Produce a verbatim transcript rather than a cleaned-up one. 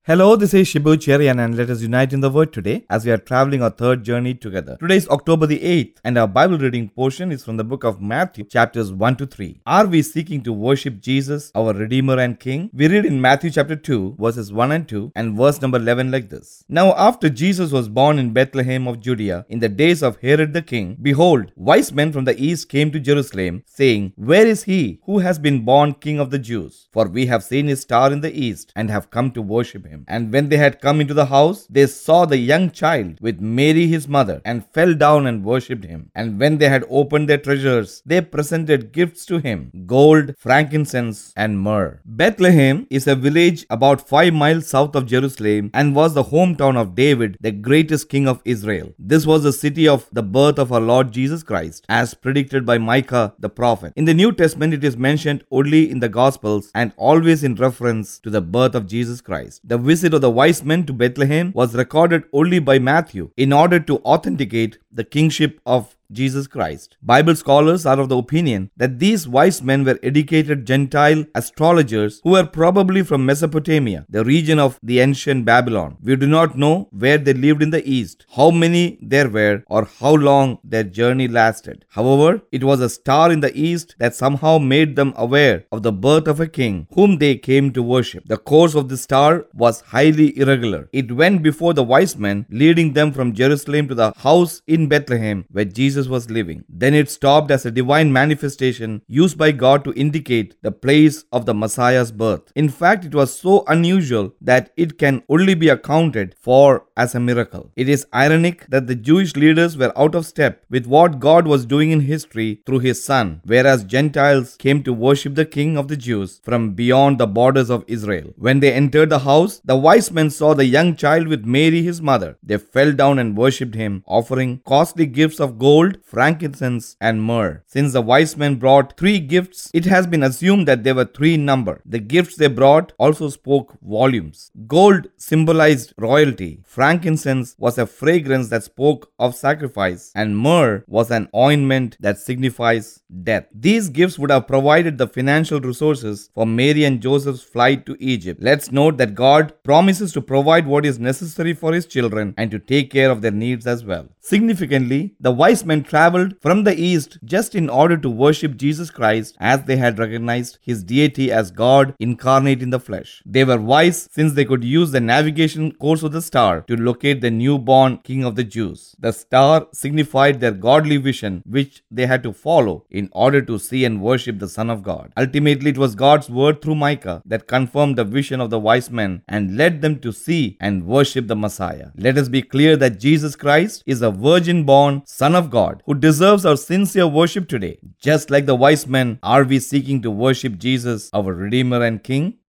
Hello, this is Shibu Cherian and let us unite in the word today as we are traveling our third journey together. Today is October the eighth and our Bible reading portion is from the book of Matthew chapters one to three. Are we seeking to worship Jesus, our Redeemer and King? We read in Matthew chapter two verses one and two and verse number eleven like this. Now after Jesus was born in Bethlehem of Judea in the days of Herod the king, behold, wise men from the east came to Jerusalem, saying, Where is he who has been born King of the Jews? For we have seen his star in the east and have come to worship him. And when they had come into the house, they saw the young child with Mary his mother, and fell down and worshipped him. And when they had opened their treasures, they presented gifts to him, gold, frankincense, and myrrh. Bethlehem is a village about five miles south of Jerusalem and was the hometown of David, the greatest king of Israel. This was the city of the birth of our Lord Jesus Christ, as predicted by Micah the prophet. In the New Testament, it is mentioned only in the Gospels and always in reference to the birth of Jesus Christ. The visit of the wise men to Bethlehem was recorded only by Matthew in order to authenticate the kingship of Jesus Christ. Bible scholars are of the opinion that these wise men were educated Gentile astrologers who were probably from Mesopotamia, the region of the ancient Babylon. We do not know where they lived in the east, how many there were, or how long their journey lasted. However, it was a star in the east that somehow made them aware of the birth of a king whom they came to worship. The course of the star was highly irregular. It went before the wise men, leading them from Jerusalem to the house in Bethlehem where Jesus was living. Then it stopped as a divine manifestation used by God to indicate the place of the Messiah's birth. In fact, it was so unusual that it can only be accounted for as a miracle. It is ironic that the Jewish leaders were out of step with what God was doing in history through his son, whereas Gentiles came to worship the King of the Jews from beyond the borders of Israel. When they entered the house, the wise men saw the young child with Mary his mother. They fell down and worshipped him, offering costly gifts of gold, frankincense, and myrrh. Since the wise men brought three gifts, it has been assumed that they were three in number. The gifts they brought also spoke volumes. Gold symbolized royalty, frankincense was a fragrance that spoke of sacrifice, and myrrh was an ointment that signifies death. These gifts would have provided the financial resources for Mary and Joseph's flight to Egypt. Let's note that God promises to provide what is necessary for his children and to take care of their needs as well. Significantly, the wise men traveled from the east just in order to worship Jesus Christ, as they had recognized his deity as God incarnate in the flesh. They were wise since they could use the navigation course of the star to locate the newborn King of the Jews. The star signified their godly vision, which they had to follow in order to see and worship the Son of God. Ultimately, it was God's word through Micah that confirmed the vision of the wise men and led them to see and worship the Messiah. Let us be clear that Jesus Christ is a virgin-born Son of God who deserves our sincere worship today. Just like the wise men, are we seeking to worship Jesus, our Redeemer and King?